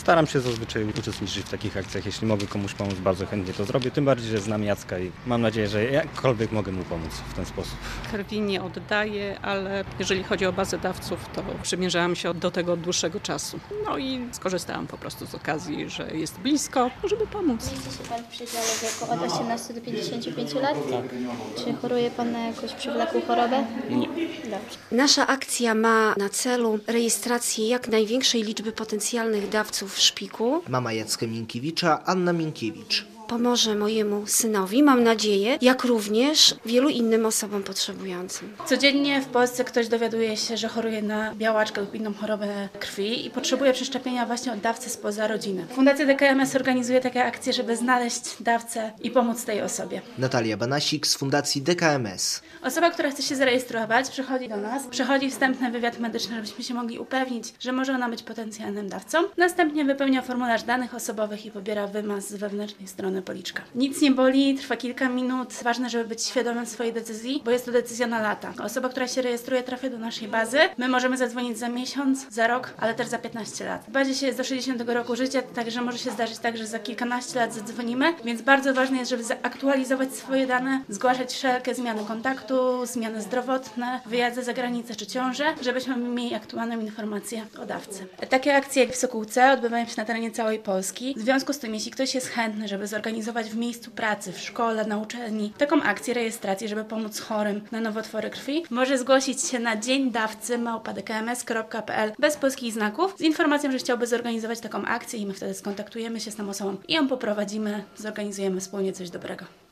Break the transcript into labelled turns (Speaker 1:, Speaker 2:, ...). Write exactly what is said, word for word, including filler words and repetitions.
Speaker 1: Staram się zazwyczaj uczestniczyć w takich akcjach. Jeśli mogę komuś pomóc, bardzo chętnie to zrobię. Tym bardziej, że znam Jacka i mam nadzieję, że jakkolwiek mogę mu pomóc w ten sposób.
Speaker 2: Krwi nie oddaję, ale jeżeli chodzi o bazę dawców, to przymierzałam się do tego od dłuższego czasu. No i skorzystałam po prostu z okazji, że jest blisko, żeby pomóc.
Speaker 3: Mieści się Pan w przedziale wieku od osiemnastu do pięćdziesięciu pięciu lat? Tak. Czy choruje Pan na jakąś przewlekłą chorobę?
Speaker 1: Nie.
Speaker 3: Dobrze.
Speaker 4: Nasza akcja ma na celu rejestrację jak największej liczby potencjalnych dawców w szpiku.
Speaker 5: Mama Jacka Minkiewicza, Anna Minkiewicz.
Speaker 4: Pomoże mojemu synowi, mam nadzieję, jak również wielu innym osobom potrzebującym.
Speaker 6: Codziennie w Polsce ktoś dowiaduje się, że choruje na białaczkę lub inną chorobę krwi i potrzebuje przeszczepienia właśnie od dawcy spoza rodziny. Fundacja D K M S organizuje takie akcje, żeby znaleźć dawcę i pomóc tej osobie.
Speaker 5: Natalia Banasik z Fundacji D K M S.
Speaker 6: Osoba, która chce się zarejestrować, przychodzi do nas, przechodzi wstępny wywiad medyczny, żebyśmy się mogli upewnić, że może ona być potencjalnym dawcą. Następnie wypełnia formularz danych osobowych i pobiera wymaz z wewnętrznej strony policzka. Nic nie boli, trwa kilka minut. Ważne, żeby być świadomym swojej decyzji, bo jest to decyzja na lata. Osoba, która się rejestruje, trafia do naszej bazy. My możemy zadzwonić za miesiąc, za rok, ale też za piętnaście lat. W bazie się jest do sześćdziesiątego roku życia, także może się zdarzyć tak, że za kilkanaście lat zadzwonimy, więc bardzo ważne jest, żeby zaktualizować swoje dane, zgłaszać wszelkie zmiany kontaktu, zmiany zdrowotne, wyjazdy za granicę czy ciąże, żebyśmy mieli aktualną informację o dawcy. Takie akcje jak w Sokółce odbywają się na terenie całej Polski. W związku z tym, jeśli ktoś jest chętny, żeby zorganizować w miejscu pracy, w szkole, na uczelni taką akcję, rejestrację, żeby pomóc chorym na nowotwory krwi, może zgłosić się na dzień dawcy małpa d k m s kropka p l bez polskich znaków z informacją, że chciałby zorganizować taką akcję i my wtedy skontaktujemy się z tą osobą i ją poprowadzimy, zorganizujemy wspólnie coś dobrego.